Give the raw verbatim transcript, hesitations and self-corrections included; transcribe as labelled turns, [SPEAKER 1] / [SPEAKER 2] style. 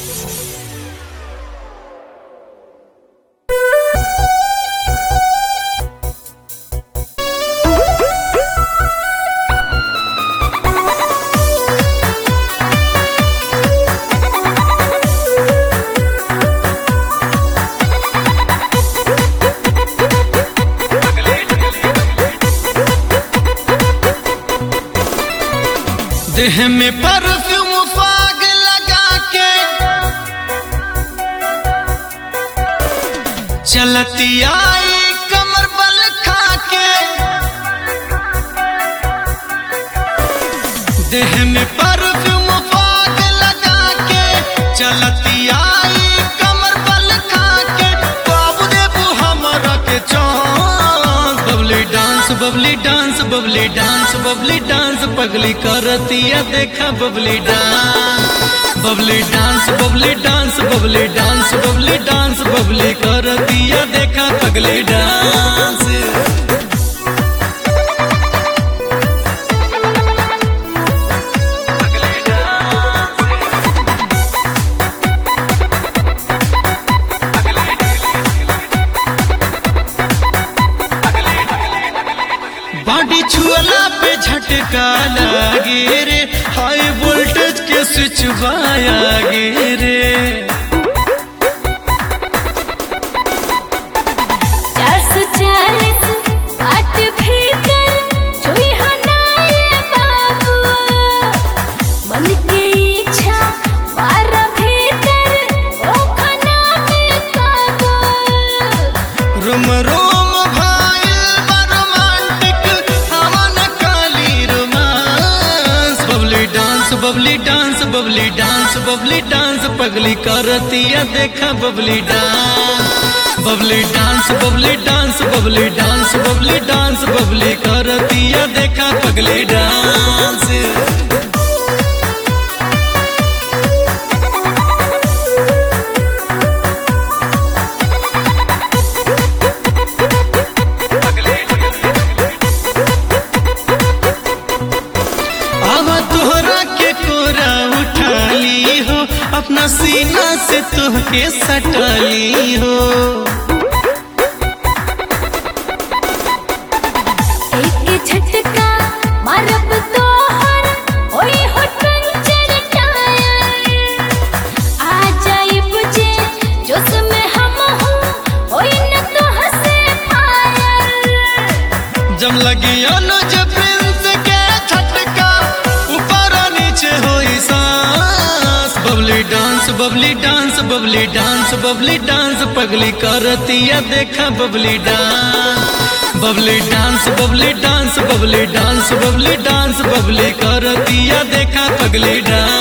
[SPEAKER 1] देह में परफ्यूम फाग लगा के चलती आई कमर बल खा के। देह में परफ्यूम फाग लगा के चलती आई कमर बल खा के। बाबू देबू हमरा के chance Babli dance Babli dance Babli dance Babli dance पगली करतिया देखा Babli dance Babli dance Babli dance Babli dance Babli dance Babli करतिया देखा पगली डांस। बॉडी छुअला पे झटका लागे रे हाई वोल्टेज के स्विच बाया गे रे।
[SPEAKER 2] चार सौ चालीस वाट भीतर छुई हनाए बाबू मन के इच्छा वार भीतर ओ खाना में काबू।
[SPEAKER 1] रोम रोम Babli dance Babli dance Babli dance पगली करतिया देखा Babli dance Babli dance Babli dance Babli dance Babli dance Babli करतिया देखा पगली डांस। अपना सीना से तुहके सटली हो
[SPEAKER 2] एक झटका मारब तोहर ओई हो पंचर टायर। आ जाई बुझे जोश में हम हूँ ओई न तो हंसे फायर।
[SPEAKER 1] जम लगी अनुज प्रिंस के झटका ऊपर नीचे होई सांस Babli dance Babli dance Babli dance Babli dance पगली करतिया देखा Babli dance Babli dance Babli dance Babli dance Babli dance Babli करतिया देखा पगली डांस।